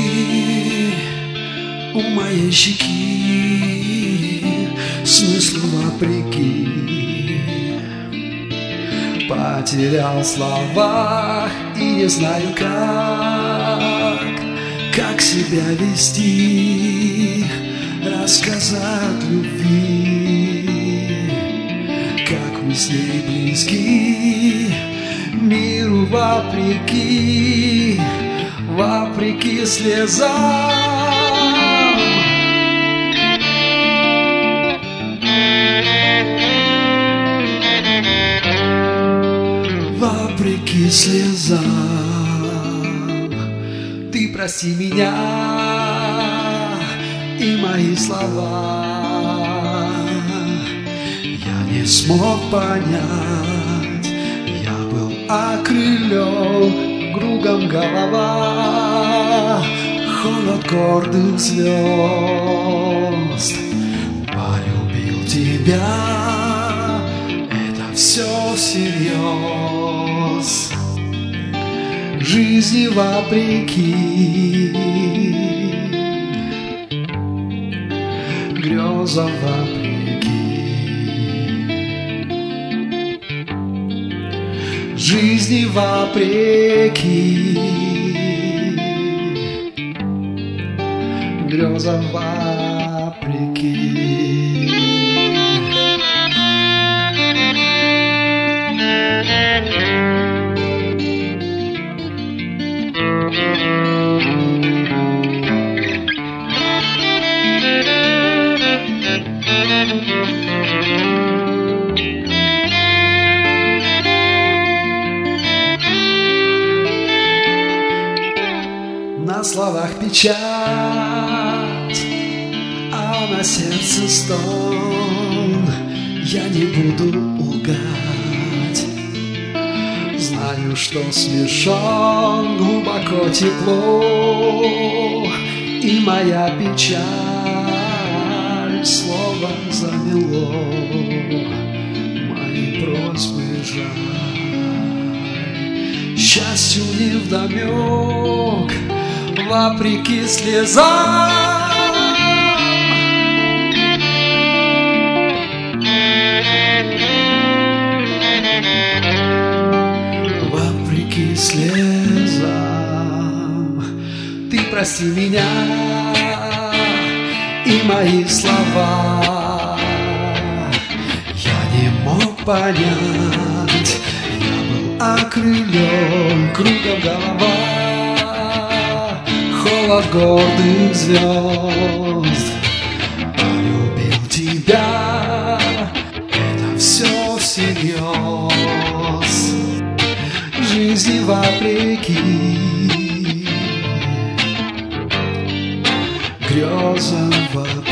у моей щеки, смыслу вопреки. Потерял слова и не знаю как себя вести, рассказать любви, как мы с ней близки, миру вопреки, вопреки слезам. Вопреки слезам. Ты прости меня и мои слова. Я не смог понять, я был окрылен, кругом голова, холод гордых звезд. Полюбил тебя, это все всерьез. Жизни вопреки, грезам вопреки. Жизни вопреки, грезам вопреки. На словах печать, а на сердце стон. Я не буду лгать, знаю, что смешон, глубоко тепло, и моя печаль слово замело, мои просьбы жаль. Счастью невдомек, вопреки слезам. Вопреки слезам. Ты прости меня и мои слова. Я не мог понять, я был окрылен, кругом голова, холод гордых звезд. Полюбил тебя, это все всерьез. Жизни вопреки, грезам вопреки.